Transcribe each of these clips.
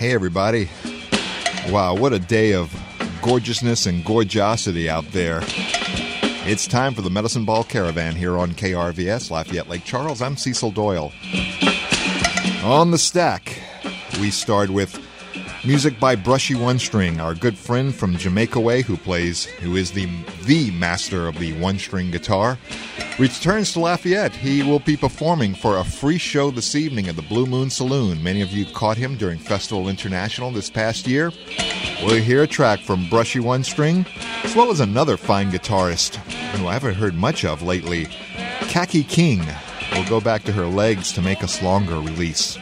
Hey, everybody. Wow, what a day of gorgeousness and gorgeosity out there. It's time for the Medicine Ball Caravan here on KRVS, Lafayette Lake Charles. I'm Cecil Doyle. On the stack, we start with music by Brushy One String, our good friend from Jamaica Way who is the master of the one-string guitar, returns to Lafayette. He will be performing for a free show this evening at the Blue Moon Saloon. Many of you caught him during Festival International this past year. We'll hear a track from Brushy One String, as well as another fine guitarist who I haven't heard much of lately, Kaki King. We'll go back to her legs to make us longer release.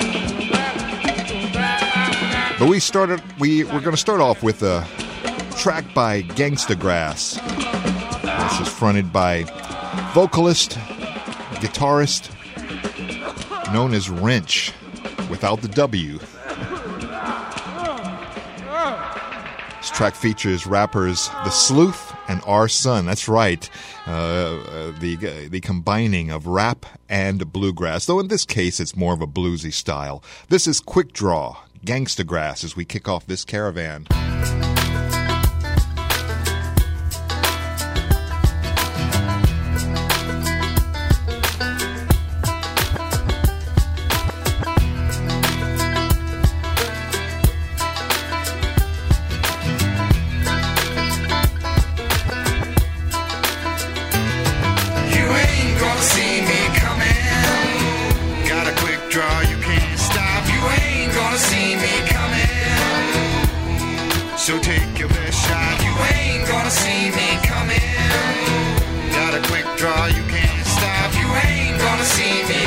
But we're going to start off with a track by Gangsta Grass. This is fronted by vocalist, guitarist, known as Wrench, without the W. This track features rappers The Sleuth and R Sun. That's right, the combining of rap and bluegrass, though in this case it's more of a bluesy style. This is Quick Draw, Gangsta Grass, as we kick off this caravan. So take your best shot. You ain't gonna see me coming. Got a quick draw, you can't stop. You ain't gonna see me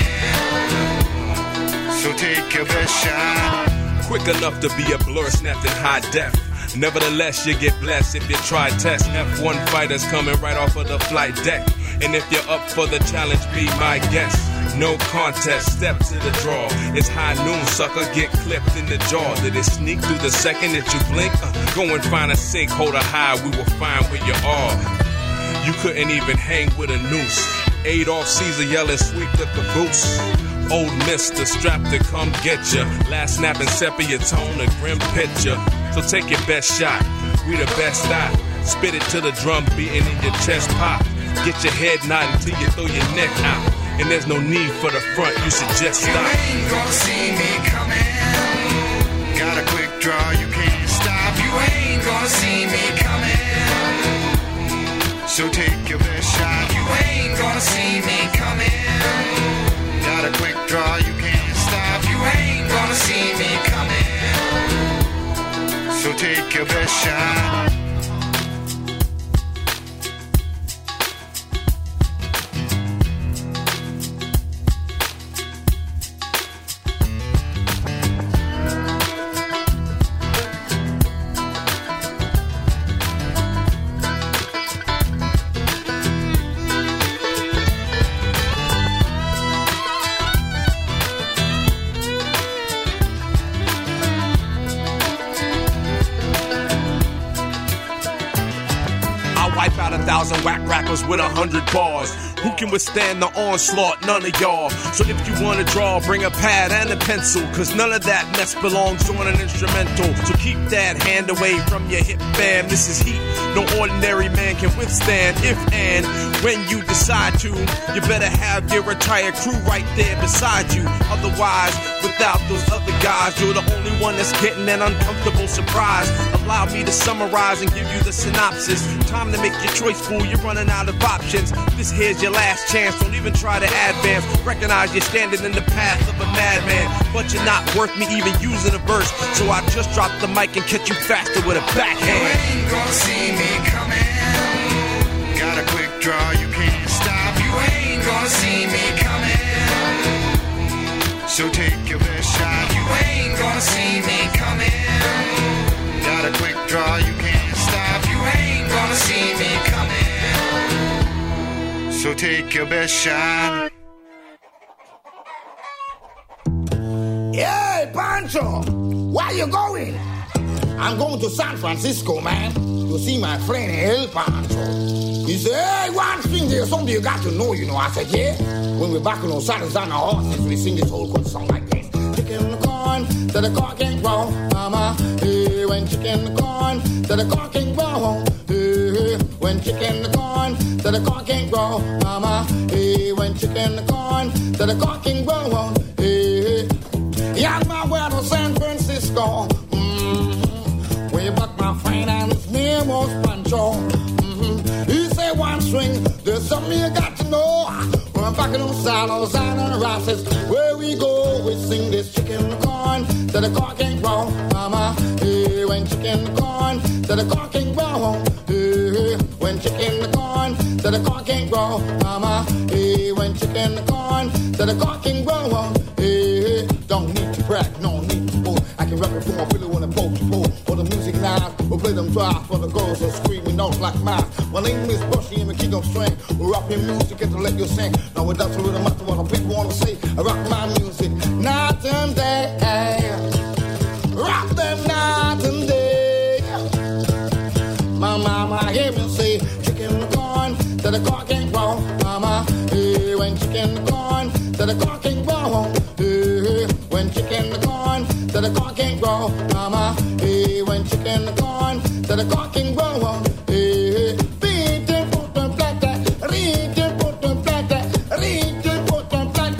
coming. So take your best shot. Quick enough to be a blur snapped in high def. Nevertheless, you get blessed if you try test. F1 fighters coming right off of the flight deck. And if you're up for the challenge, be my guest. No contest, step to the draw. It's high noon, sucker, get clipped in the jaw. Did it sneak through the second that you blink? Go and find a sink, hold a high, we will find where you are. You couldn't even hang with a noose. Adolf Caesar yelling, sweep the caboose. Old mister, strapped to come get ya. Last snapping sepia tone, a grim picture. So take your best shot, we the best eye. Spit it to the drum beating in your chest pop. Get your head nodding till you throw your neck out. And there's no need for the front, you should just stop. You ain't gonna see me coming. Got a quick draw, you can't stop. You ain't gonna see me coming. So take your best shot. You ain't gonna see me coming. Got a quick draw, you can't stop. You ain't gonna see me coming. So take your best shot. Wipe out 1,000 whack rappers with 100 bars. Who can withstand the onslaught? None of y'all. So if you wanna draw, bring a pad and a pencil, cause none of that mess belongs on an instrumental. So keep that hand away from your hip band. This is heat no ordinary man can withstand. If and when you decide to, you better have your entire crew right there beside you. Otherwise, without those other guys, you're the only one that's getting an uncomfortable surprise. Allow me to summarize and give you the synopsis. Time to make your choice, fool, you're running out of options. This here's your last chance, don't even try to advance. Recognize you're standing in the path of a madman, but you're not worth me even using a verse. So I just drop the mic and catch you faster with a backhand. You ain't gonna see me coming. Got a quick draw, you can't stop. You ain't gonna see me coming. So take your best shot. You ain't gonna see me coming. Got a quick draw, you can't stop. You ain't gonna see me coming. So take your best shot. Hey, Pancho, where you going? I'm going to San Francisco, man, to see my friend El Pancho. He said, hey, one thing, there's something you got to know, you know. I said, yeah. When we're back on our saddles on our horses, we sing this whole good song like this. chicken corn to the corn can't grow, mama. Hey, when chicken corn to the corn can't grow. Hey, when chicken corn to the corn can't grow, mama. Hey, when chicken corn to the corn can't grow. Hey, young man, where to San Francisco. Way back my friend and his name was Pancho. He said one string, there's something you got to know. We're back in those silos and Rosses. Where we go, we sing this chicken corn to the corn can't grow, mama. Hey, when chicken corn to the corn can't grow. Hey, when chicken corn to the corn can't grow, mama. Hey, when chicken corn to the corn can't grow. Hey, don't need to brag, no need to boast. I can rap it for my pillow when I boat to boat. For the music now, we'll play them drives for the girls are screaming notes like mine. My name is Bushy and the king of strength. We're rapping music and to let you sing. Now we're down to the matter what the people want to say. I rock my music night and day. Rock them night and day. My mama hear me say, chicken corn to the corn can't grow, mama. Hey, when chicken corn to the corn can't grow. Hey, when chicken corn to the corn can't grow, mama. Hey, when chicken corn to the corn can't grow. Hey, beat them, put them flat, read them, put them flat, read them, put them flat,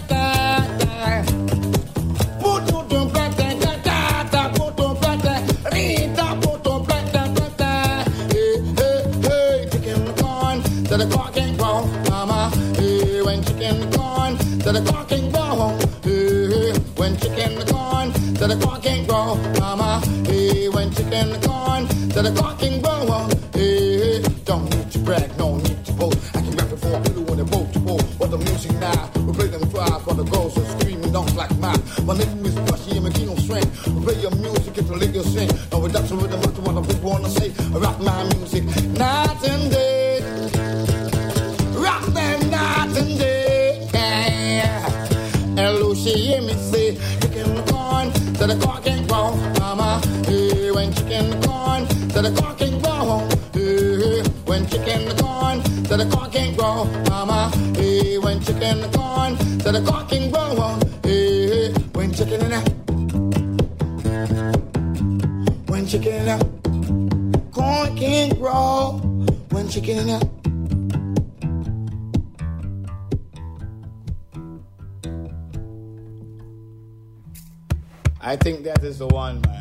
put them flat, put them flat, read them, put them flat. Hey, hey, hey, chicken corn to the corn can't grow, mama. Hey, when chicken corn to the corn can't grow. Hey, when chicken corn to the corn can't grow, mama. Hey, when chicken corn to the corn can't grow. Hey, don't need to brag, no need to boast. I can rap it for a little when they boat to boat. But the music now, we play them drives while the girls are screaming, don't like mine. My name is Bushy and the king of strength. We play your music and to let you sing. Now we're dancing with the matter what the people wanna say. I rock my music night and day. Rock them night and day. And Lucy hear me say, chicken corn to the corn can't grow, mama. Hey, when chicken corn to the corn can't grow. Hey, when chicken corn to the corn can't grow, mama. Hey, when chicken corn to the corn can't grow. Hey, when chicken in that, when chicken in that, corn can't grow. When chicken in that. I think that is the one, man.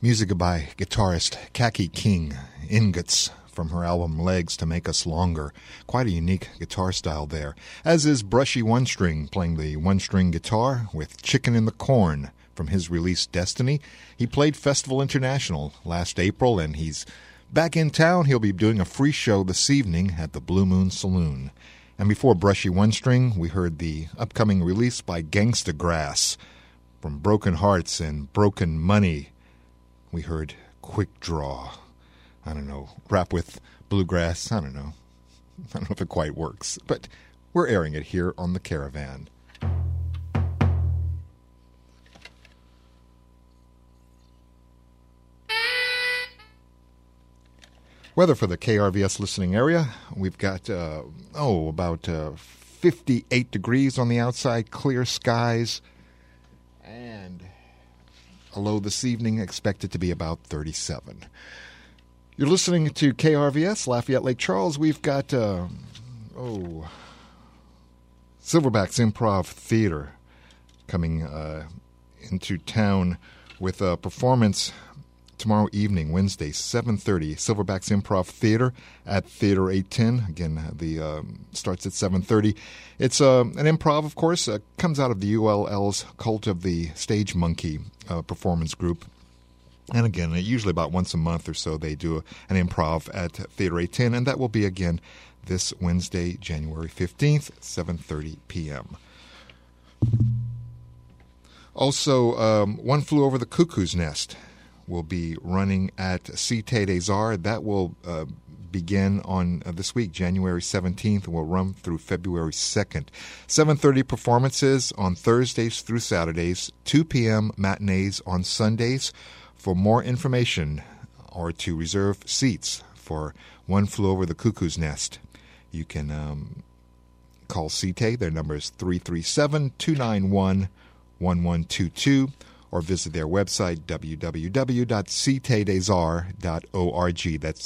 Music by guitarist Kaki King, Ingots, from her album Legs to Make Us Longer. Quite a unique guitar style there. As is Brushy One String, playing the one-string guitar with Chicken in the Corn from his release Destiny. He played Festival International last April, and he's back in town. He'll be doing a free show this evening at the Blue Moon Saloon. And before Brushy One String, we heard the upcoming release by Gangsta Grass. From Broken Hearts and Broken Money, we heard Quick Draw. I don't know, rap with bluegrass, I don't know if it quite works, but we're airing it here on the Caravan. Weather for the KRVS listening area, we've got, about 58 degrees on the outside, clear skies, and a low this evening expected to be about 37. You're listening to KRVS, Lafayette Lake Charles. We've got, Silverbacks Improv Theater coming into town with a performance tomorrow evening, Wednesday, 7:30, Silverbacks Improv Theater at Theater 810. Again, the starts at 7:30. It's an improv, of course, comes out of the ULL's Cult of the Stage Monkey performance group. And again, usually about once a month or so, they do an improv at Theater 810, and that will be again this Wednesday, January 15th, 7:30 p.m. Also, One Flew Over the Cuckoo's Nest will be running at Cité des Arts. That will begin on this week, January 17th, and will run through February 2nd. 7:30 performances on Thursdays through Saturdays, 2 p.m. matinees on Sundays. For more information or to reserve seats for One Flew Over the Cuckoo's Nest, you can call Cité. Their number is 337-291-1122. Or visit their website, www.citedesarts.org. That's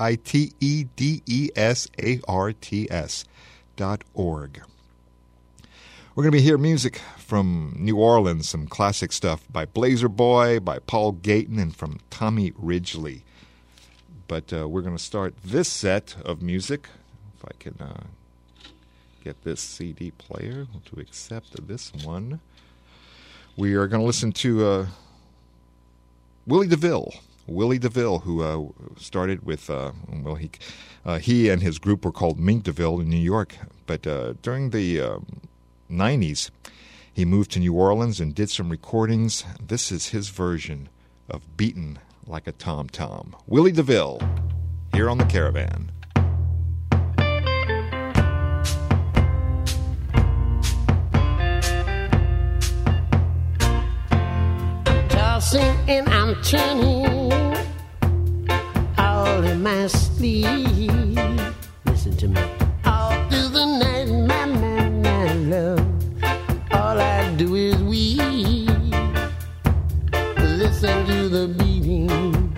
CITEDESARTS.org. We're going to be hearing music from New Orleans, some classic stuff by Blazer Boy, by Paul Gayton, and from Tommy Ridgely. But we're going to start this set of music, if I can get this CD player to accept this one. We are going to listen to Willie DeVille. Willie DeVille, who started with, he and his group were called Mink DeVille in New York. But during the 90s, he moved to New Orleans and did some recordings. This is his version of Beaten Like a Tom-Tom. Willie DeVille, here on the Caravan. And I'm turning all in my sleep. Listen to me. All through the night, my love. All I do is weep. Listen to the beating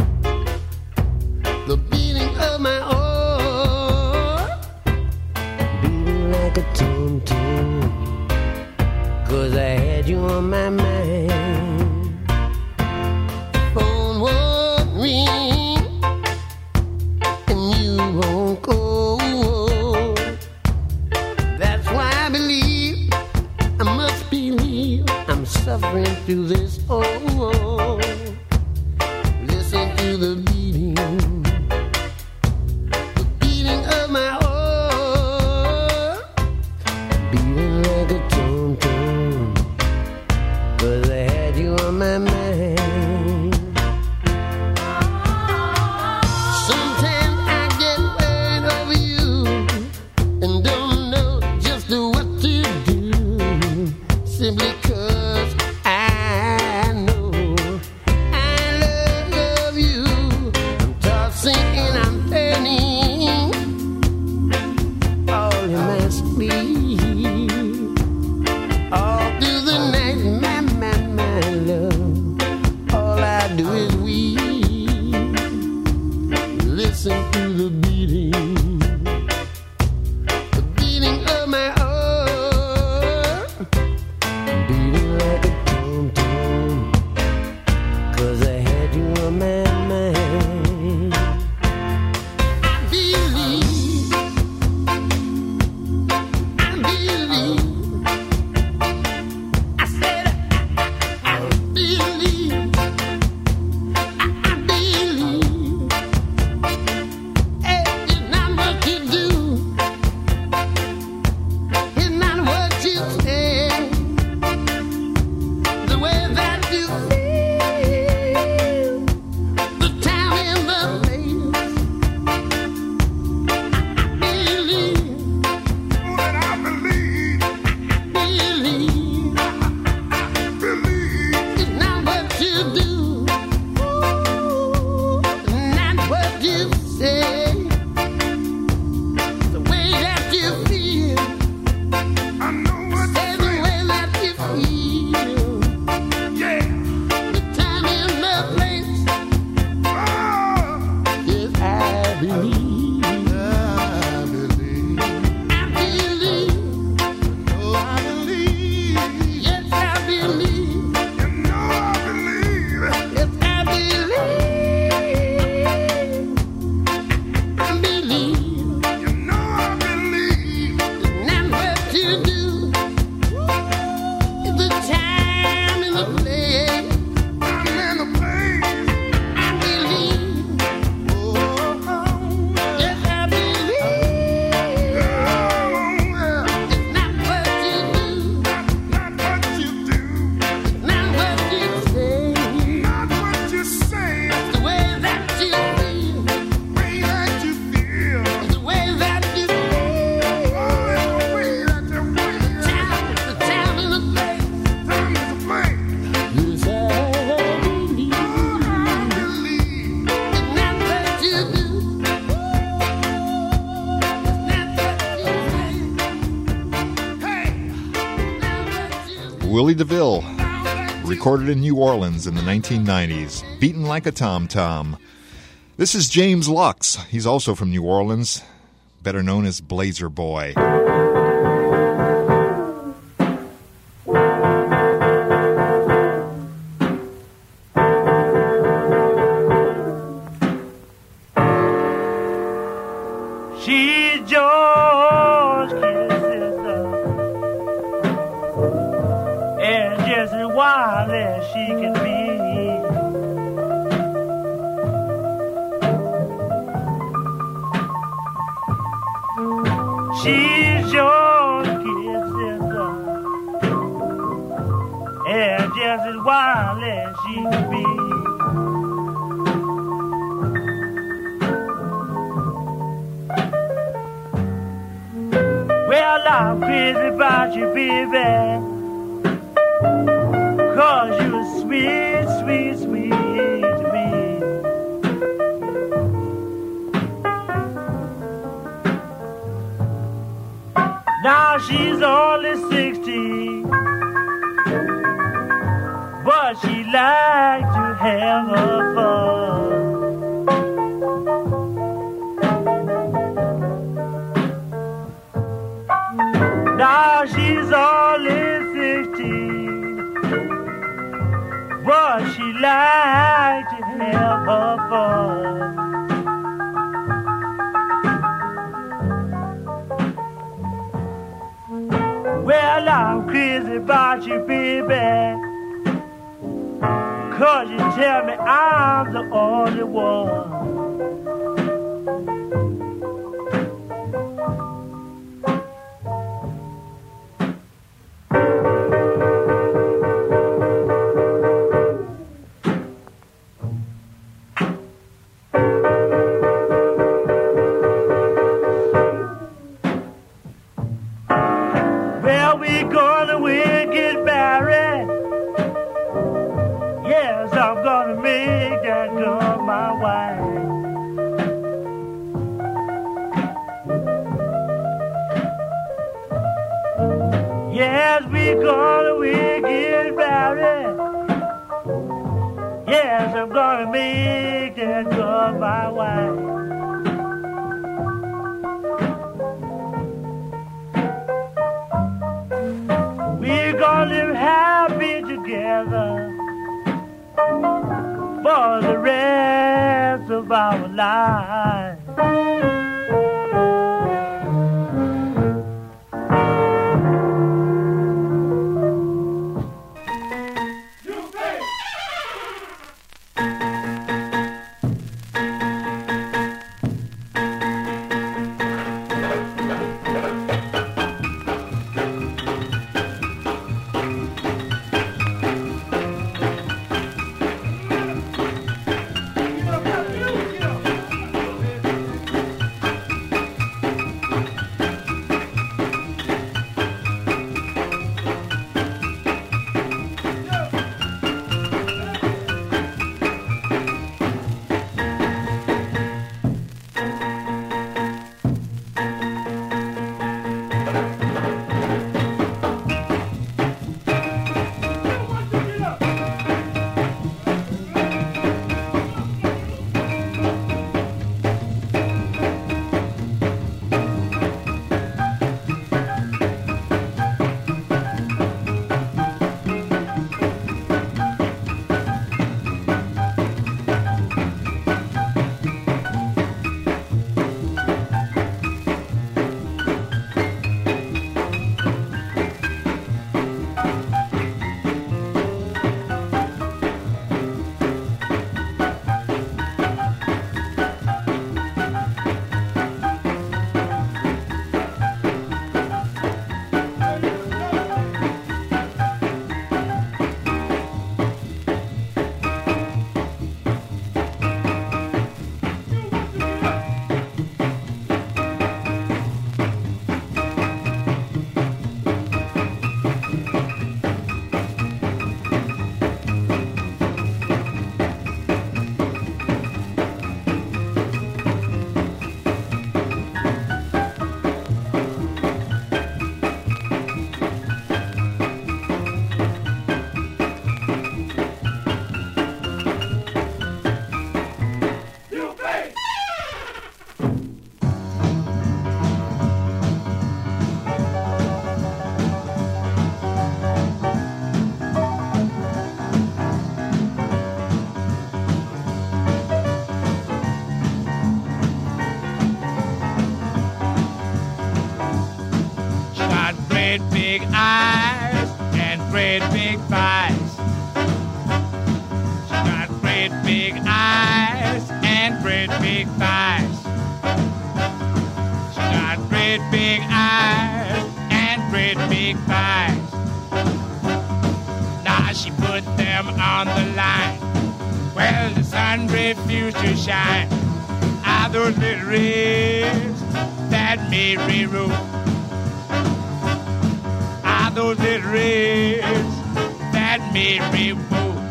of my heart, beating like a tom-tom. 'Cause I had you on my mind. Suffering through this, listen to the beating of my heart, beating like a tom-tom, 'cause I had you on my mind. Sometimes I get worried over you and don't know just what to do, simply 'cause I know Willie DeVille, recorded in New Orleans in the 1990s, Beaten Like a Tom-Tom. This is James Lux. He's also from New Orleans, better known as Blazer Boy. She's George Kid's sister, and just as wild as she can be. She's George Kid's sister, and just as wild as she can be. Well, I'm crazy about you, baby, 'cause you're sweet, sweet, sweet to me. Now she's only 60, but she likes to have her fun. Now she's only 16, but she likes to have her fun. Well, I'm crazy about you, baby, 'cause you tell me I'm the only one. big thighs. Now she put them on the line. Well, the sun refused to shine. Are those little reds that Mary wrote? Are those little reds that Mary wrote?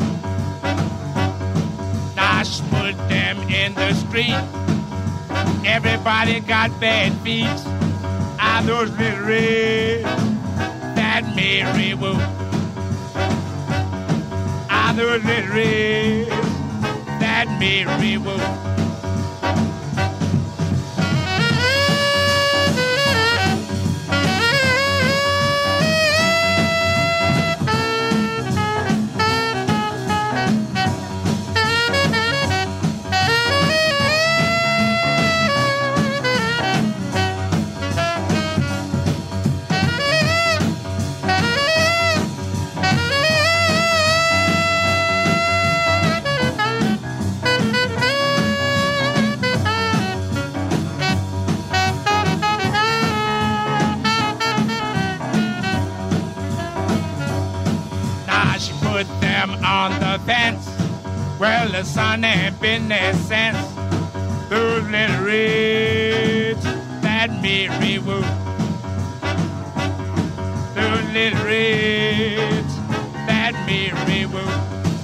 Now she put them in the street. Everybody got bad feet. Are those little reds that Mary wrote? Are those little reds that Mary wrote? On the fence, well, the sun ain't been there since. Those little reds that Mary wrote. Those little reds that Mary wrote.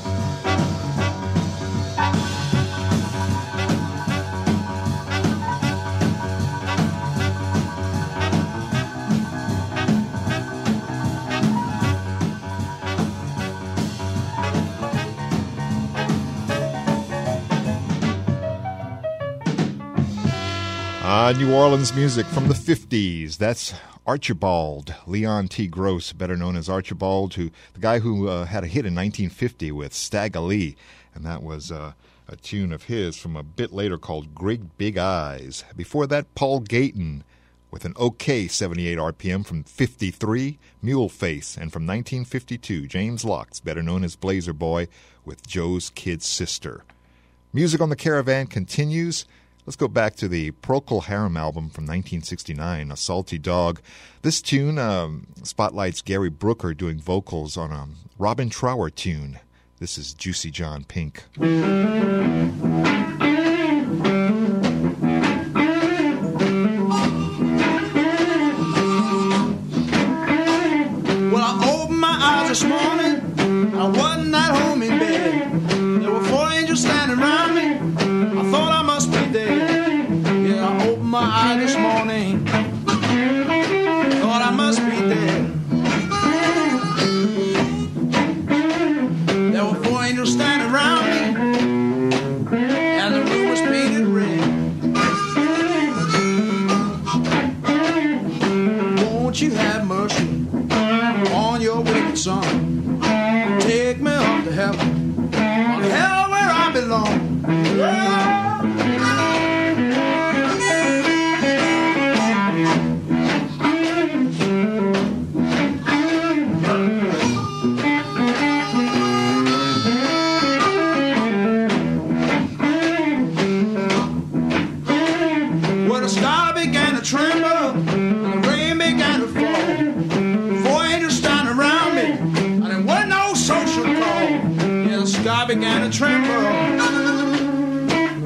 New Orleans music from the 50s. That's Archibald, Leon T. Gross, better known as Archibald, the guy who had a hit in 1950 with Stagger Lee. And that was a tune of his from a bit later called Great Big Eyes. Before that, Paul Gayton with an OK 78 RPM from 53, Mule Face. And from 1952, James Locks, better known as Blazer Boy, with Joe's Kid Sister. Music on the Caravan continues. Let's go back to the Procol Harum album from 1969, A Salty Dog. This tune spotlights Gary Brooker doing vocals on a Robin Trower tune. This is Juicy John Pink. Well, I opened my eyes this morning. I wasn't at home in bed. There were 4 angels standing around me. I thought I must be dead. Yeah, I opened my eye this morning. Thought I must be dead. There were 4 angels standing around me, and the room was painted red. Won't you have mercy on your wicked son? Take me up to heaven, on hell where I belong. Yeah. Well, the sky began to tremble, and the rain began to fall. 4 angels standing around me, and there wasn't no social call. Yeah, the sky began to tremble,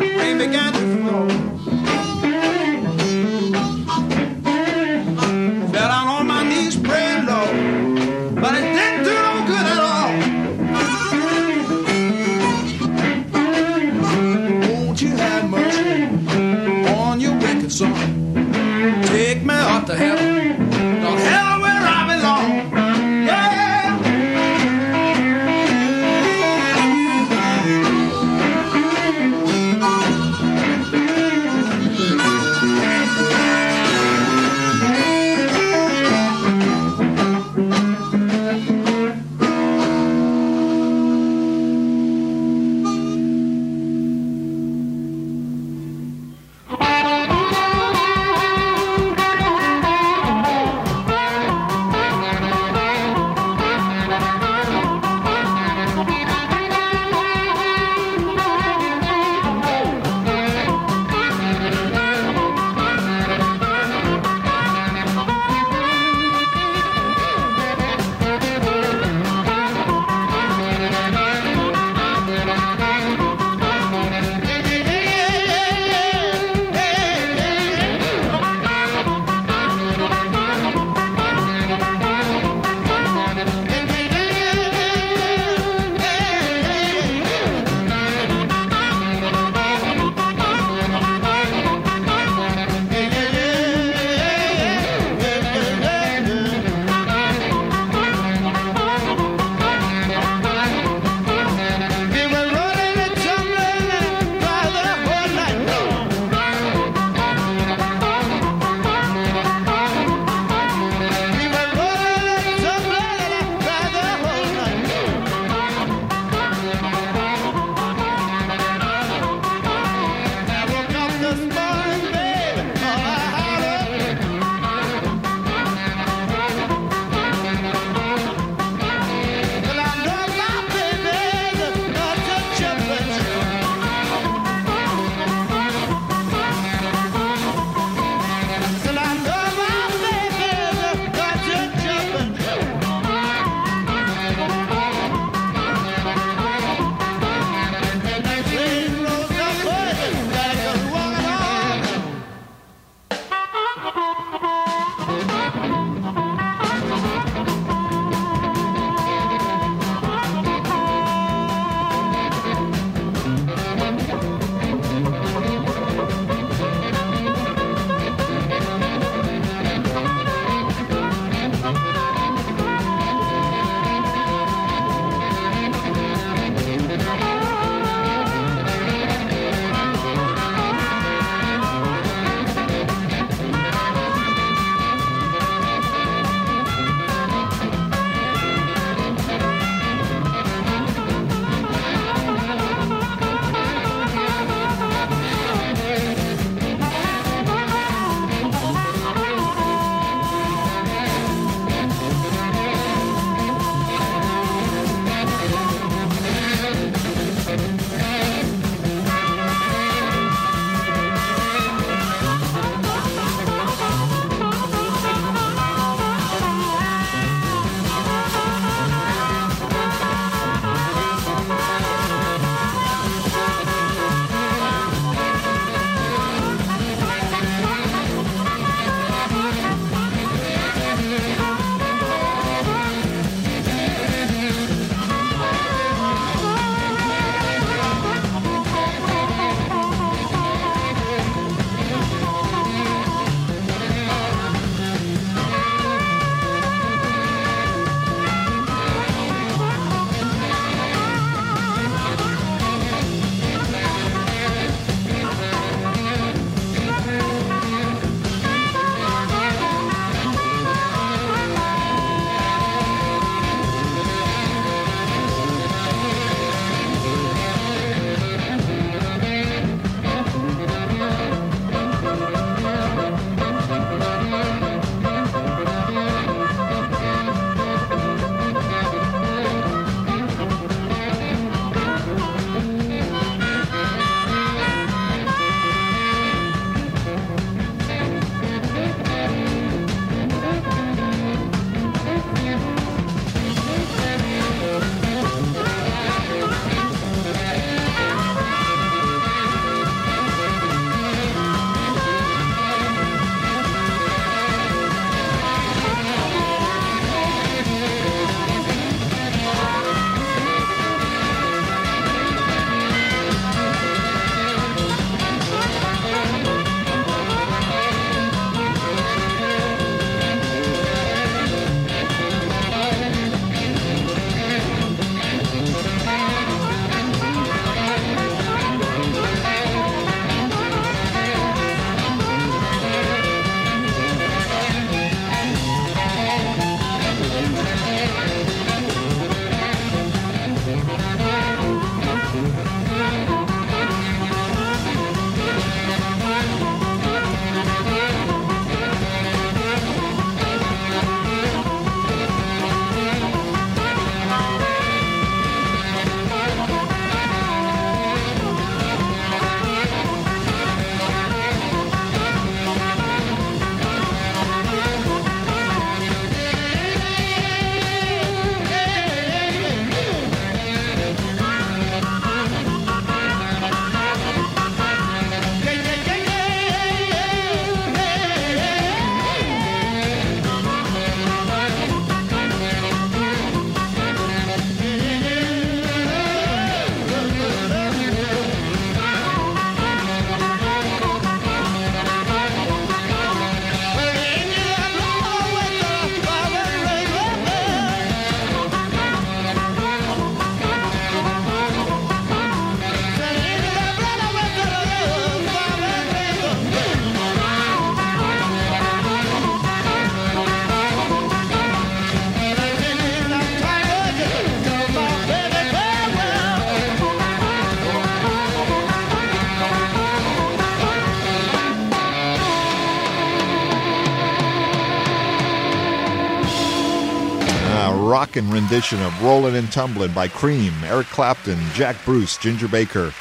rockin' rendition of Rollin' and Tumblin' by Cream, Eric Clapton, Jack Bruce, Ginger Baker.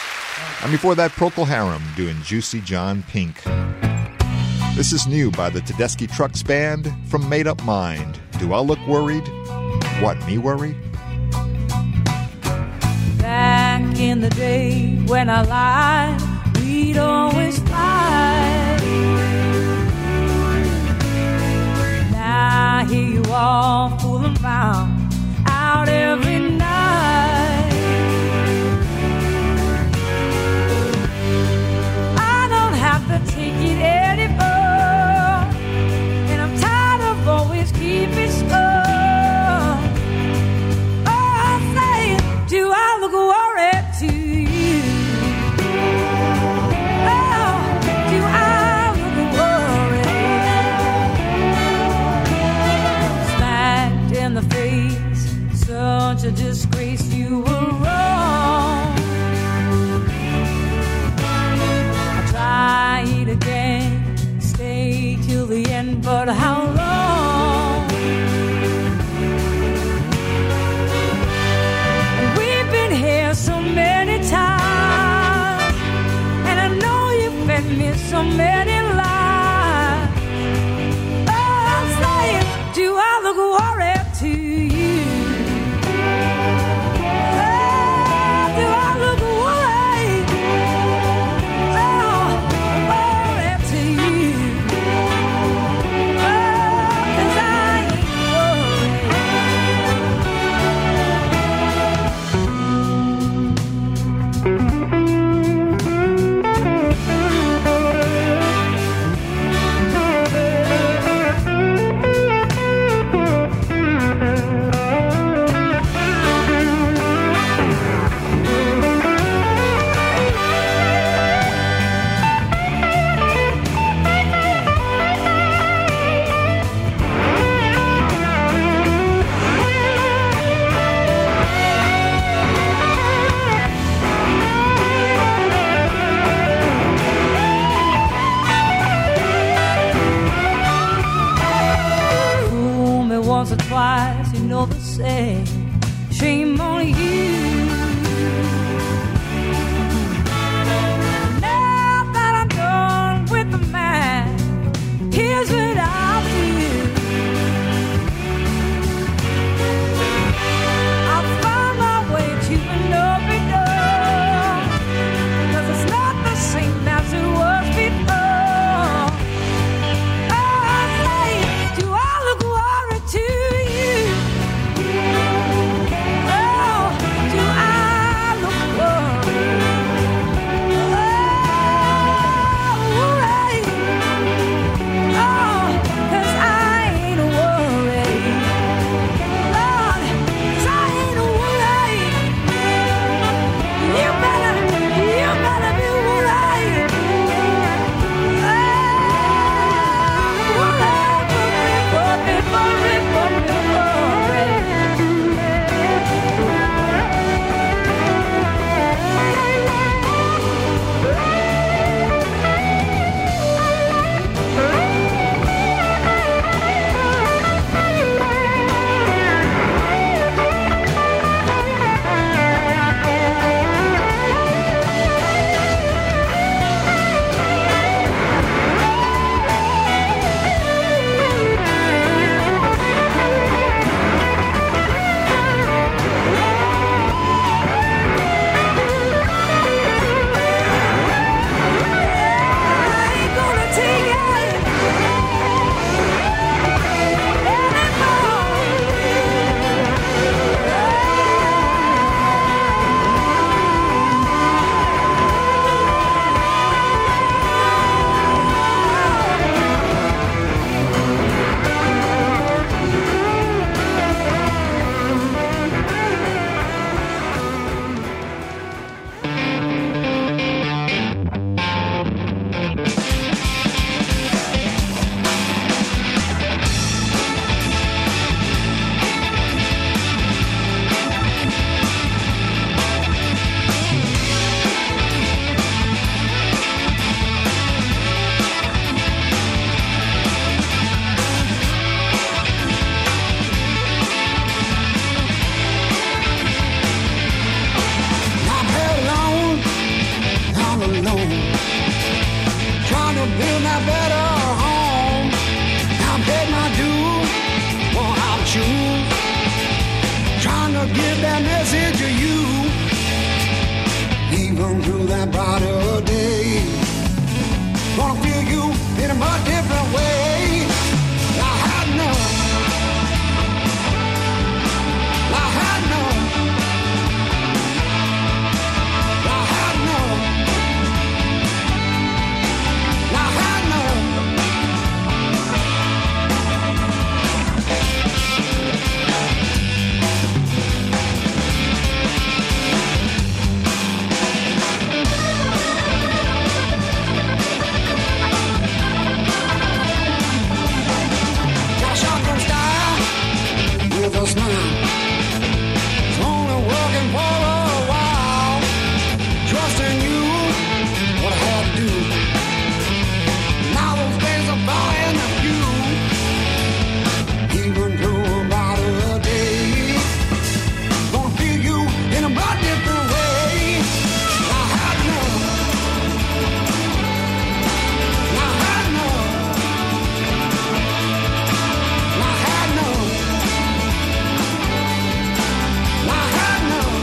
And before that, Procol Harum doing Juicy John Pink. This is new by the Tedeschi Trucks Band from Made Up Mind. Do I look worried? What, me worried? Back in the day when I lied, we'd always fight. hear you all fooling around out every night. I don't have to take it anymore, and I'm tired of always keeping score. Oh, I say, do I look worried to you? Oh, do I look worried? Smacked in the face, such a disgrace, you were wrong. I tried again, stay till the end, but how long? And we've been here so many times, and I know you've fed me so many lies. Oh, I'm saying, do I look worried to you? Oh, do I look worried? Oh, worried to you? Oh, 'cause I ain't fool me once or twice, you know the say, shame on you. Now that I'm done with the man, here's what I'll do. I'll find my way to an open door, 'cause it's not the same as it was before. Oh, I say, do I look worried to you? Oh, do I look worried? Oh, worried. Oh, 'cause I ain't worried. Lord, 'cause I ain't worried. You better be worried. give that message to you. Even through that brighter day, gonna feel you in a much different way. I had enough. just now. It's only working for a while. Trusting you, what I had to do. Now those days are flying to you. Even through about a day, gonna feel you in a blood different way. I had enough. I had enough. I had enough. I had enough.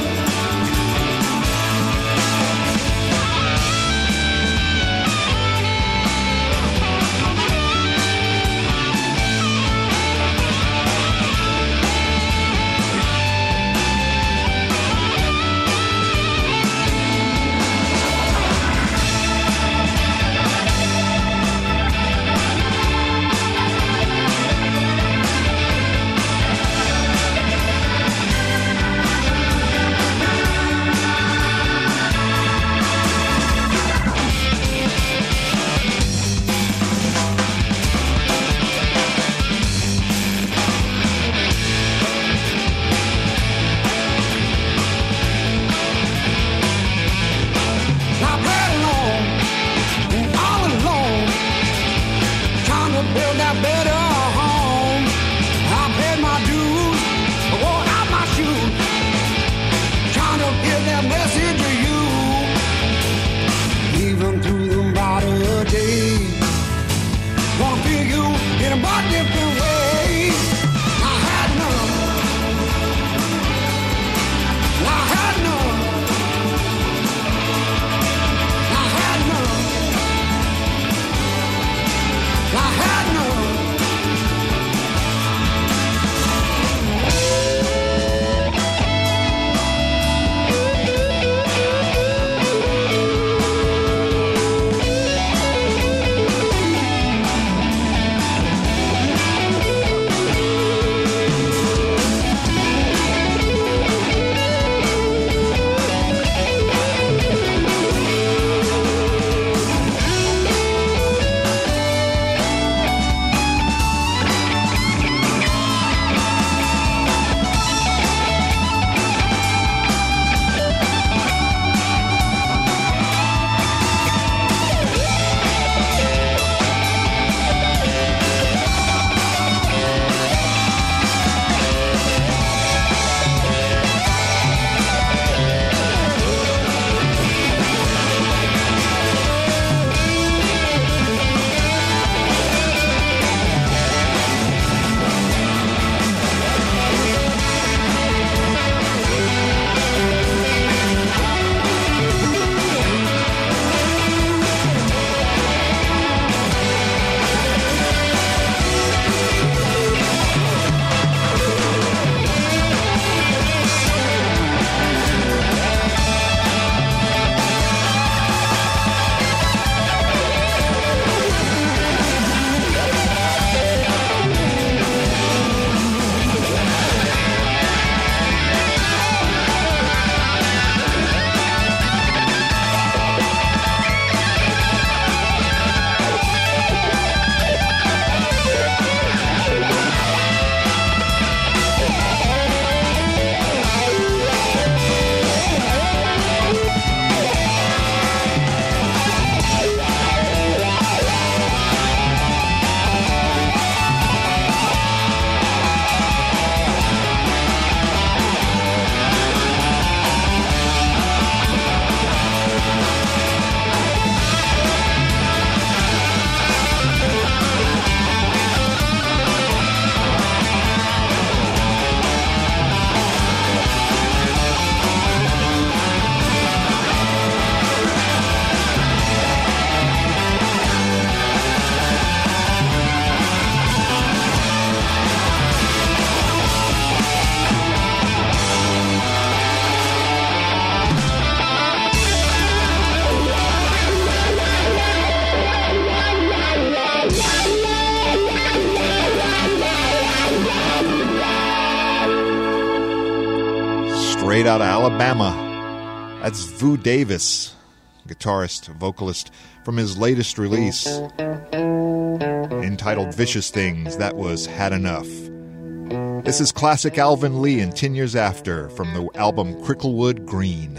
I've had alone and all alone, trying to build that better home. I've paid my dues, wore out my shoes, trying to give that message to you. Even through the brighter days, gonna feel you in a much different way. I had none. I had none. I had none. I had none. straight out of Alabama. That's Vu Davis, guitarist, vocalist, from his latest release entitled Vicious Things. That was Had Enough. This is classic Alvin Lee and 10 Years After from the album Cricklewood Green.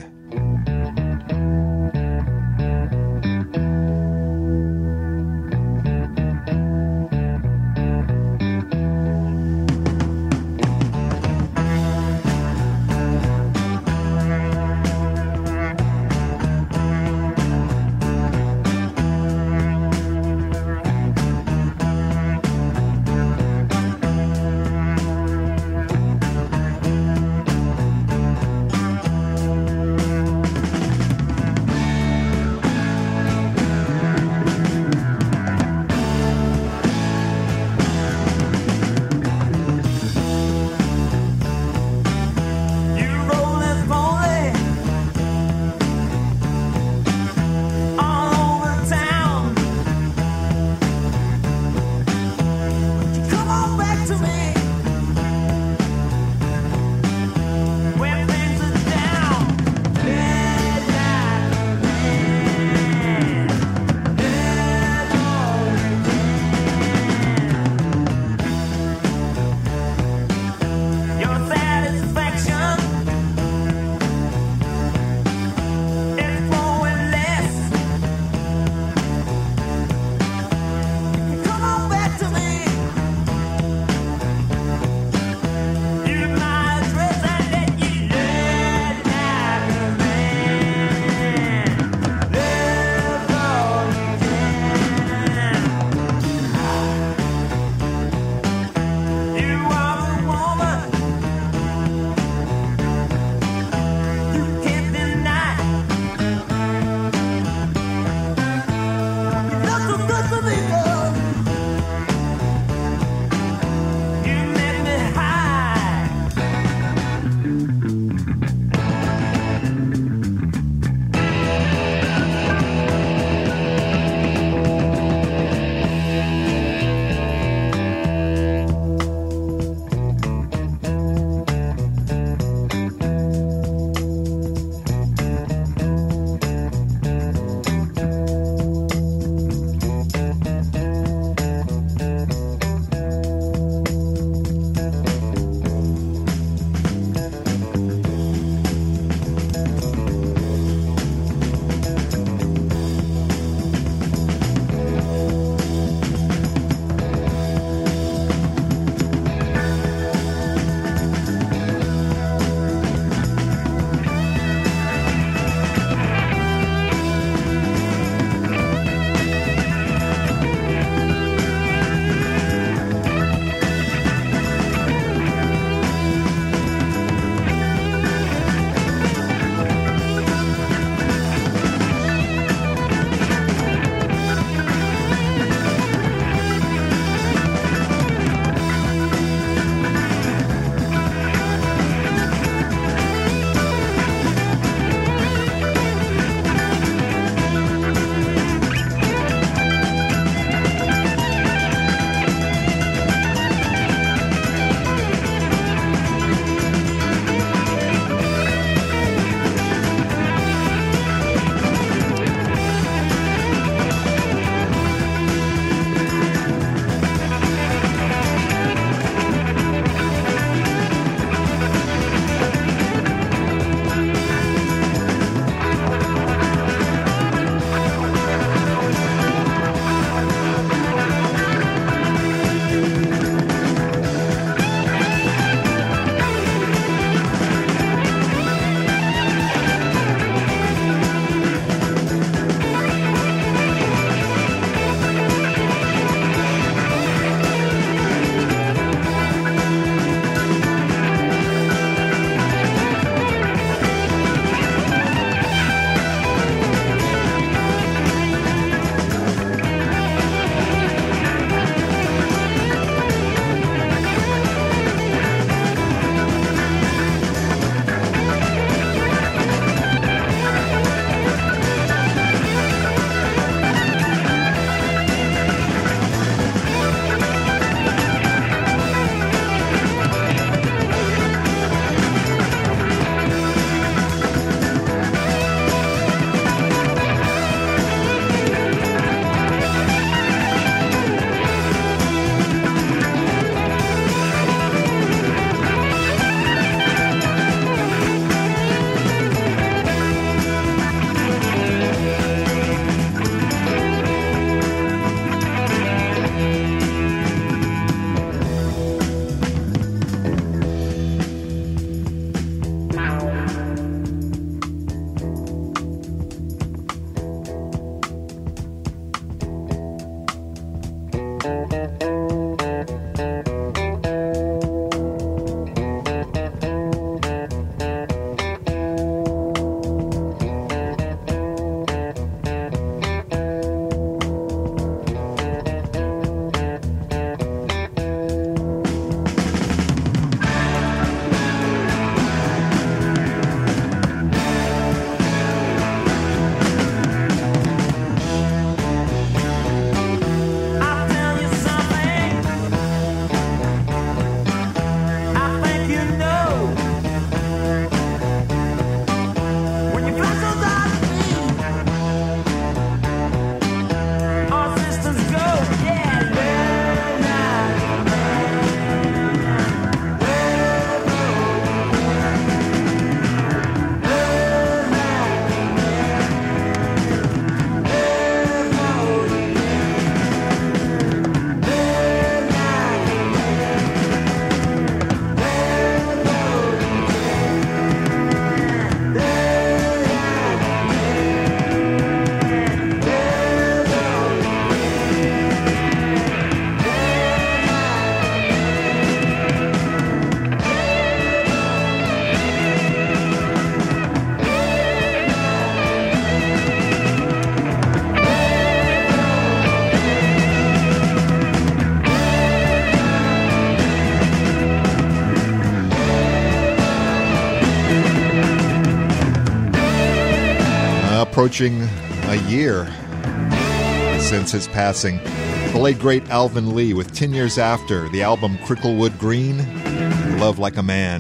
approaching a year since his passing. The late, great Alvin Lee with 10 Years After, the album Cricklewood Green, Love Like a Man.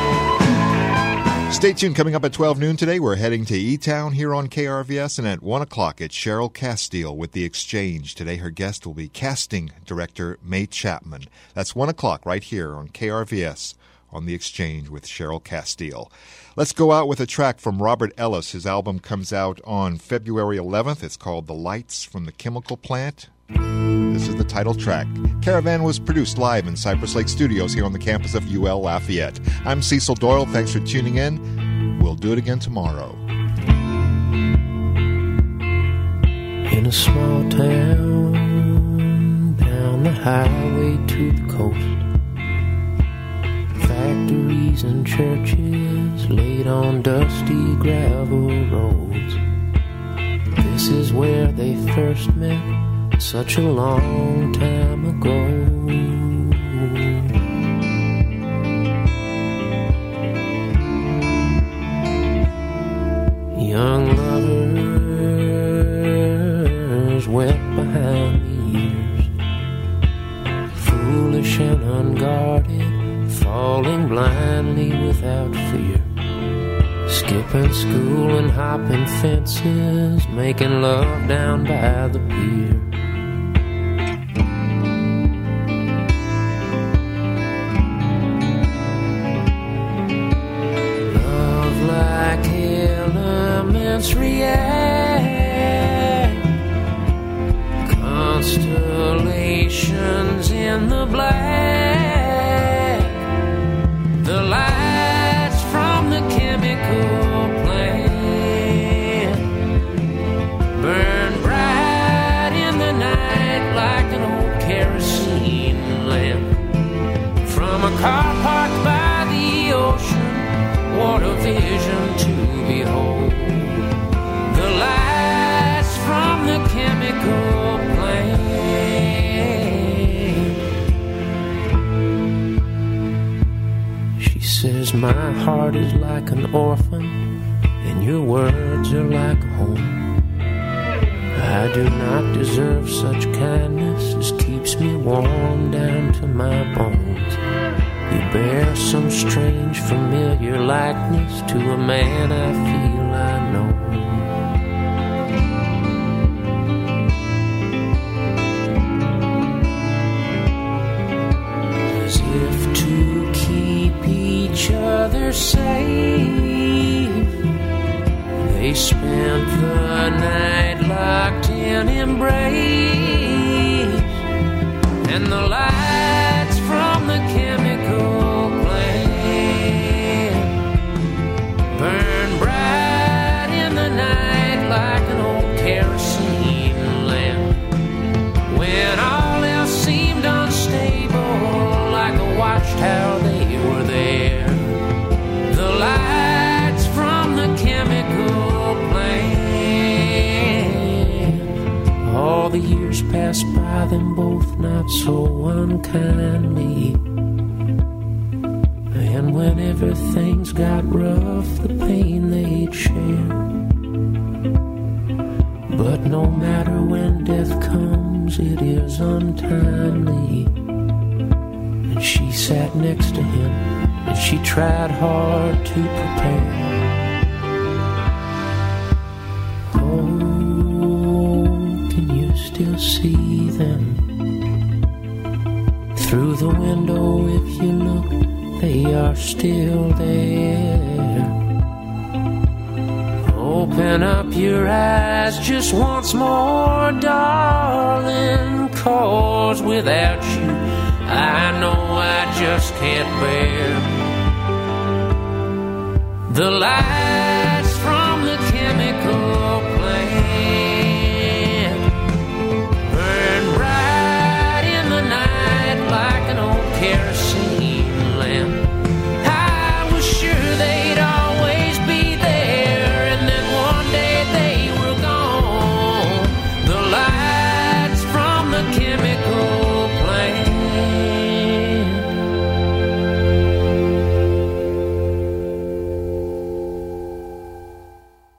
Stay tuned. Coming up at 12 noon today, we're heading to E-Town here on KRVS, and at 1 o'clock, it's Cheryl Castile with The Exchange. Today, her guest will be casting director May Chapman. That's 1 o'clock right here on KRVS on The Exchange with Cheryl Castile. Let's go out with a track from Robert Ellis. His album comes out on February 11th. It's called The Lights from the Chemical Plant. This is the title track. Caravan was produced live in Cypress Lake Studios here on the campus of UL Lafayette. I'm Cecil Doyle. Thanks for tuning in. We'll do it again tomorrow. In a small town, down the highway to the coast, factories and churches laid on dusty gravel roads. This is where they first met such a long time ago. Young lovers wet behind the ears, foolish and unguarded, falling blindly without fear, skipping school and hopping fences, making love down by the pier. React, constellations in the black, the lights from the chemical plant burn bright in the night like an old kerosene lamp. From a car parked by the ocean, what a vision to behold. The lights from the chemical plant. She says my heart is like an orphan and your words are like home. I do not deserve such kindness as keeps me warm down to my bones. You bear some strange familiar likeness to a man I feel I know. Each other safe, they spent the night locked in embrace, and the lights from the chemical plant burn bright in the night like an old kerosene lamp. When all else seemed unstable, like a watchtower they were there. The lights from the chemical plant. All the years passed by them both not so unkindly, and whenever things got rough, the pain they'd share. But no matter when death comes, it is untimely. And she sat next to him, and she tried hard to prepare. Oh, can you still see them? Through the window, if you look, they are still there. Open up your eyes just once more, darling, 'cause without you I know I just can't bear the light